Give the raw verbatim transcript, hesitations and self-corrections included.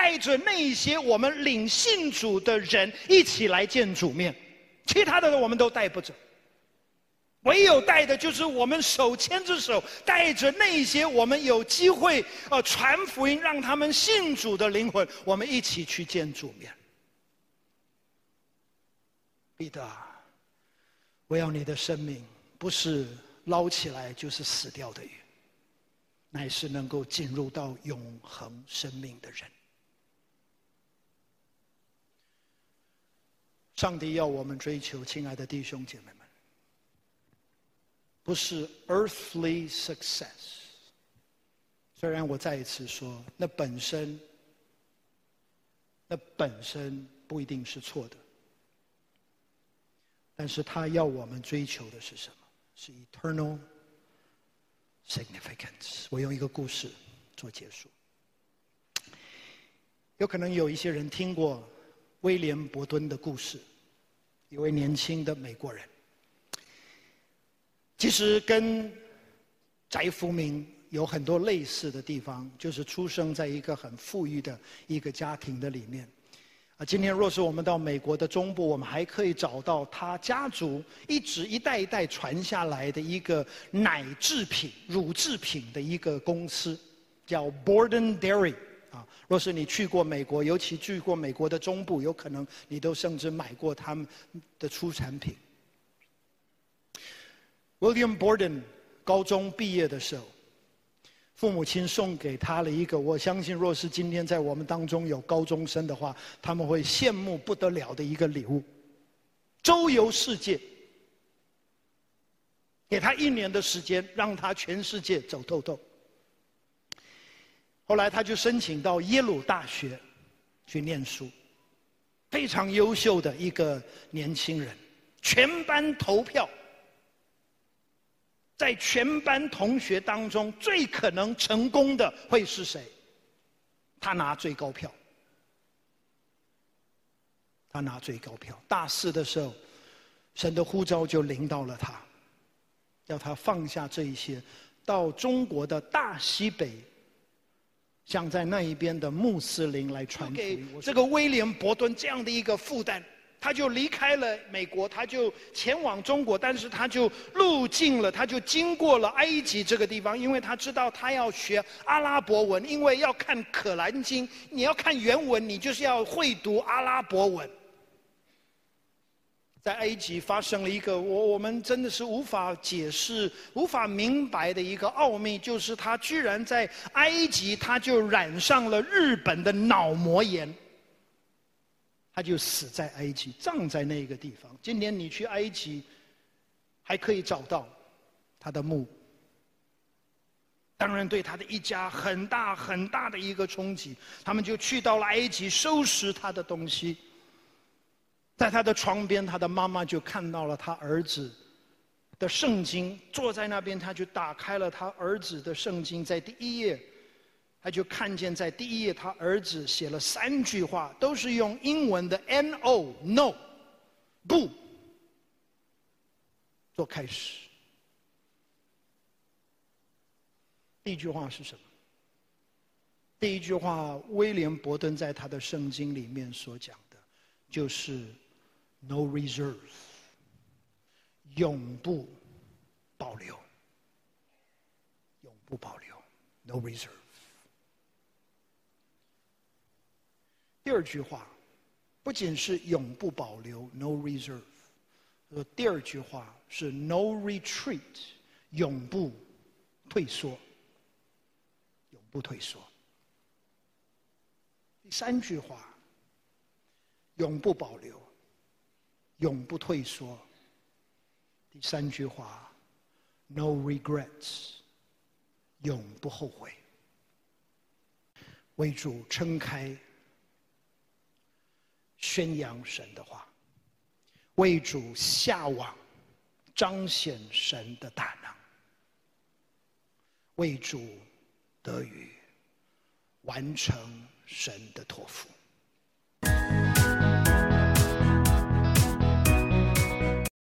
带着那一些我们领信主的人一起来见主面，其他的我们都带不走。唯有带的就是我们手牵着手，带着那些我们有机会呃传福音让他们信主的灵魂，我们一起去见主面。彼得啊，我要你的生命不是捞起来就是死掉的鱼，乃是能够进入到永恒生命的人。上帝要我们追求，亲爱的弟兄姐妹们，不是 earthly success。虽然我再一次说，那本身，那本身不一定是错的，但是他要我们追求的是什么？是 eternal significance。我用一个故事做结束。有可能有一些人听过威廉·伯顿的故事，一位年轻的美国人。其实跟翟福明有很多类似的地方，就是出生在一个很富裕的一个家庭的里面。啊，今天若是我们到美国的中部，我们还可以找到他家族一直一代一代传下来的一个奶制品、乳制品的一个公司，叫 Borden Dairy。啊，若是你去过美国，尤其去过美国的中部，有可能你都甚至买过他们的出产品。William Borden 高中毕业的时候，父母亲送给他了一个，我相信若是今天在我们当中有高中生的话，他们会羡慕不得了的一个礼物，周游世界。给他一年的时间，让他全世界走透透。后来他就申请到耶鲁大学去念书，非常优秀的一个年轻人，全班投票，在全班同学当中最可能成功的会是谁？他拿最高票，他拿最高票。大四的时候，神的呼召就临到了他，要他放下这一些，到中国的大西北，像在那一边的穆斯林来传福音。这个威廉·伯顿这样的一个负担，他就离开了美国，他就前往中国，但是他就路径了，他就经过了埃及这个地方，因为他知道他要学阿拉伯文，因为要看可兰经，你要看原文，你就是要会读阿拉伯文。在埃及发生了一个我我们真的是无法解释、无法明白的一个奥秘，就是他居然在埃及他就染上了日本的脑膜炎，他就死在埃及，葬在那个地方。今年你去埃及，还可以找到他的墓。当然对他的一家很大很大的一个冲击，他们就去到了埃及收拾他的东西。在他的床边，他的妈妈就看到了他儿子的圣经，坐在那边，他就打开了他儿子的圣经，在第一页，他就看见在第一页，他儿子写了三句话，都是用英文的 N O no 不做开始。第一句话是什么？第一句话，威廉·伯顿在他的圣经里面所讲的，就是No reserve， 永不保留，永不保留 ，No reserve。第二句话，不仅是永不保留 ，No reserve， 第二句话是 No retreat， 永不退缩，永不退缩。第三句话，永不保留，永不退缩。第三句话 ，No regrets， 永不后悔。为主撑开，宣扬神的话，为主下网，彰显神的大能，为主得以完成神的托付。